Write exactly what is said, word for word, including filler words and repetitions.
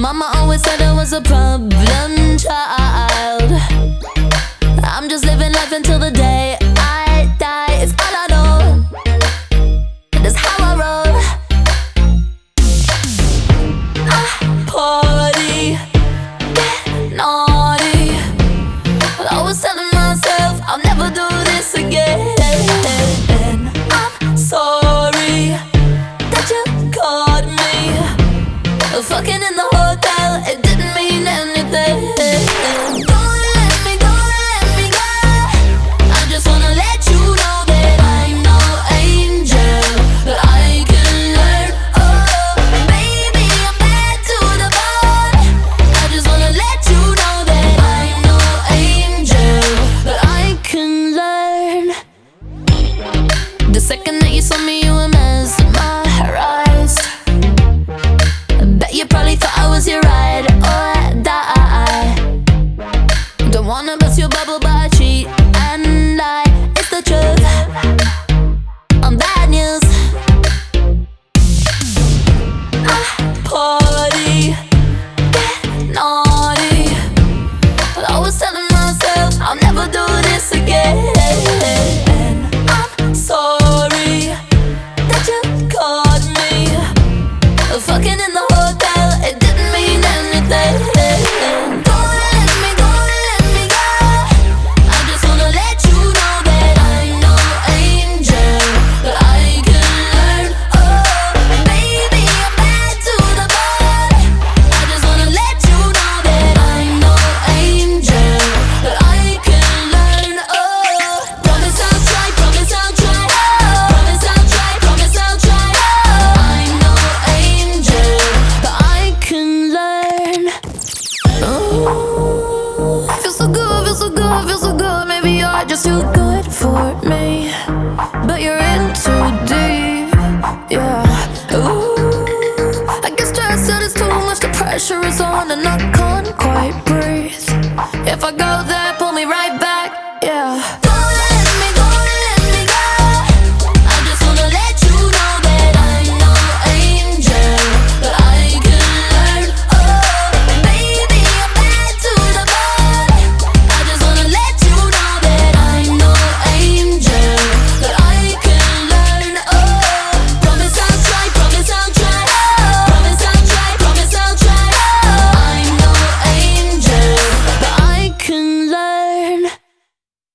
Mama always said I was a problem child. I'm just living life until the day I die. It's all I know, and it's how I roll. I party, get naughty, but I was telling myself I'll never do this again. I'm sorry that you caught me fucking in the hotel. It didn't mean anything. Don't let me, don't let me go. I just wanna let you know that I'm no angel, but I can learn. Oh, baby, I'm bad to the bone. I just wanna let you know that I'm no angel, but I can learn. The second that you saw me, you were mesmerized. Bet you probably thought I was your ride or die. Don't wanna bust your bubble, but I cheat and lie. It's the truth, I'm bad news. I party, get naughty, but I was telling myself I'll never do this again. I'm sorry that you caught me fucking in the hotel. It didn't mean anything. Don't let me, don't let me go. I just wanna let you know that I'm no angel, but I can learn. Oh, baby, I'm bad to the bone. I just wanna let you know that I'm no angel, but I can learn. Oh, promise I'll try, promise I'll try. Oh, promise I'll try, promise I'll try. Oh, I'm no angel, but I can learn. Oh, feels so good, feels so good, feels so good. Maybe you're just too good for me, but you're in too deep, yeah. Ooh, I get stressed and it's too much. The pressure is on and I can't quite breathe. If I go there